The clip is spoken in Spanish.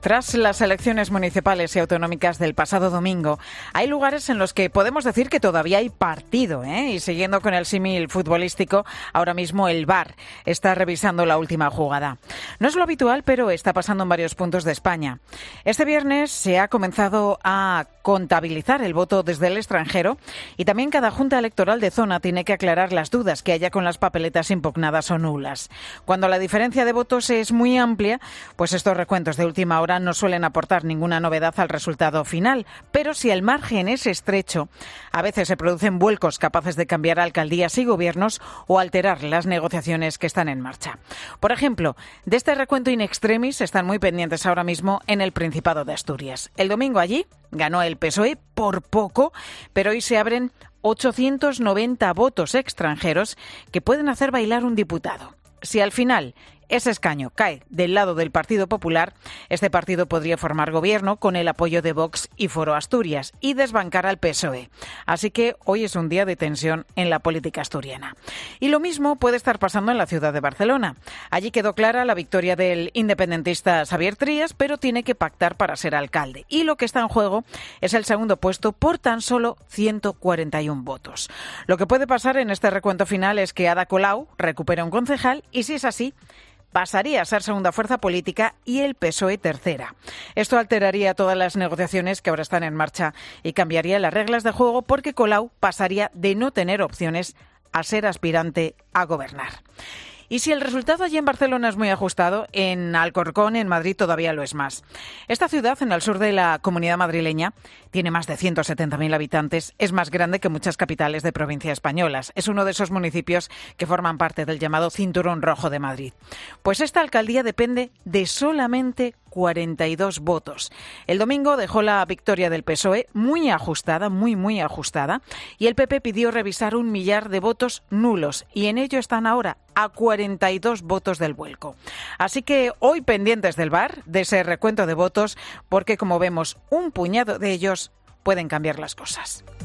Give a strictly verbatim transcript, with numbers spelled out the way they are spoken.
Tras las elecciones municipales y autonómicas del pasado domingo, hay lugares en los que podemos decir que todavía hay partido, ¿eh? Y siguiendo con el símil futbolístico, ahora mismo el V A R está revisando la última jugada. No es lo habitual, pero está pasando en varios puntos de España. Este viernes se ha comenzado a contabilizar el voto desde el extranjero y también cada junta electoral de zona tiene que aclarar las dudas que haya con las papeletas impugnadas o nulas. Cuando la diferencia de votos es muy amplia, pues estos recuentos de última hora no suelen aportar ninguna novedad al resultado final, pero si el margen es estrecho, a veces se producen vuelcos capaces de cambiar alcaldías y gobiernos o alterar las negociaciones que están en marcha. Por ejemplo, de este recuento in extremis están muy pendientes ahora mismo en el Principado de Asturias. El domingo allí ganó el P S O E por poco, pero hoy se abren ochocientos noventa votos extranjeros que pueden hacer bailar un diputado. Si al final ese escaño cae del lado del Partido Popular, este partido podría formar gobierno con el apoyo de Vox y Foro Asturias y desbancar al P S O E. Así que hoy es un día de tensión en la política asturiana. Y lo mismo puede estar pasando en la ciudad de Barcelona. Allí quedó clara la victoria del independentista Xavier Trias, pero tiene que pactar para ser alcalde. Y lo que está en juego es el segundo puesto por tan solo ciento cuarenta y uno votos. Lo que puede pasar en este recuento final es que Ada Colau recupere un concejal y, si es así, pasaría a ser segunda fuerza política y el P S O E tercera. Esto alteraría todas las negociaciones que ahora están en marcha y cambiaría las reglas de juego porque Colau pasaría de no tener opciones a ser aspirante a gobernar. Y si el resultado allí en Barcelona es muy ajustado, en Alcorcón, en Madrid, todavía lo es más. Esta ciudad, en el sur de la Comunidad madrileña, tiene más de ciento setenta mil habitantes, es más grande que muchas capitales de provincia españolas. Es uno de esos municipios que forman parte del llamado Cinturón Rojo de Madrid. Pues esta alcaldía depende de solamente cuarenta y dos votos. El domingo dejó la victoria del P S O E muy ajustada, muy, muy ajustada, y el P P pidió revisar un millar de votos nulos, y en ello están ahora a cuarenta y dos votos del vuelco. Así que hoy pendientes del V A R, de ese recuento de votos, porque como vemos, un puñado de ellos pueden cambiar las cosas.